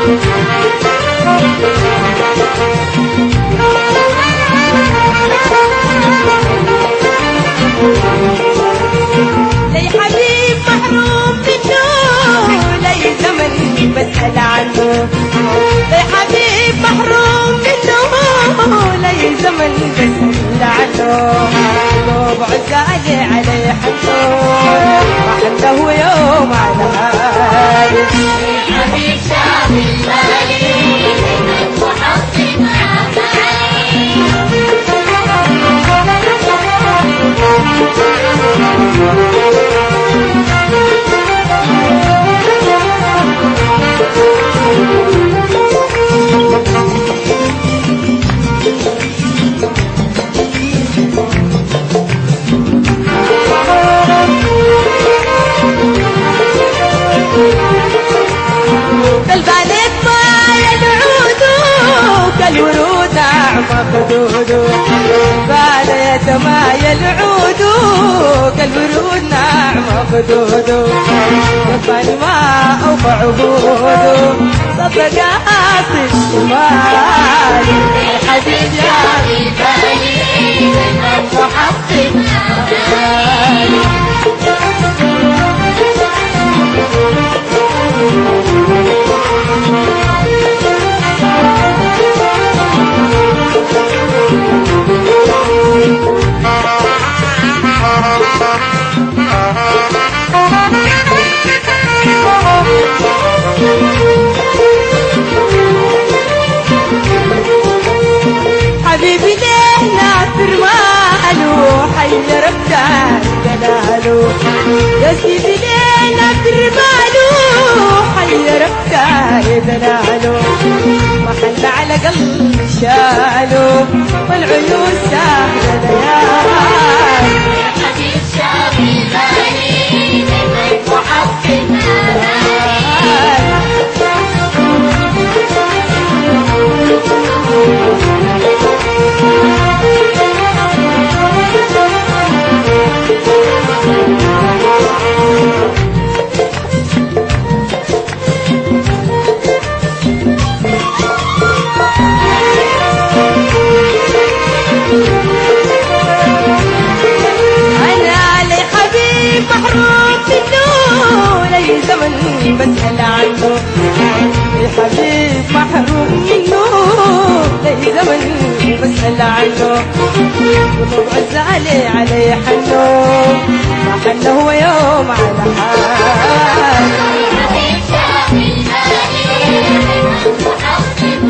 لي حبيب محروم منه لي زمن بسأل عنه لي حبيب محروم منه لي زمن بسأل عنه قلوب عزالي علي حنه وحنه يوم على هاي حبيب شامل بالي وحطم كالبالت طايل العود كالورود أعمى خدود بالت مايل عود كالورود ناعمة خدود كفاني ما أوفى عهود صدقات الشمال حبيب شامل بالي وحطم حبيبي ليه ناصر ماله حير ابدال جلاله يا سيدي ليه ناصر ماله حير ابدال جلاله محل على قلب شاله والعيون سهله ليالي حبيب شامل بالي وحطم محروم منه لي زمن بسأل عنه يا حبيب محروم منه لي زمن بسأل عنه قلوب عزالي علي حنه ما حنه هو يوم على حال حبيب شامل بالي وحطم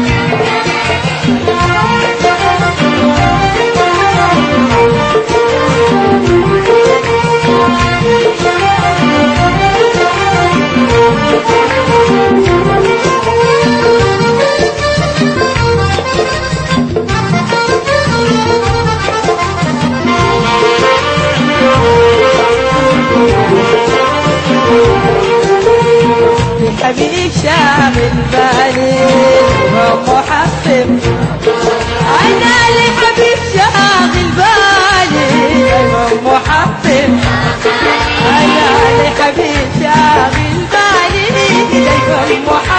حبيب شامل بالي ومحطم أنا لحبيب شاغل بالي ومحطم أنا لحبيب شاغل بالي ومحطم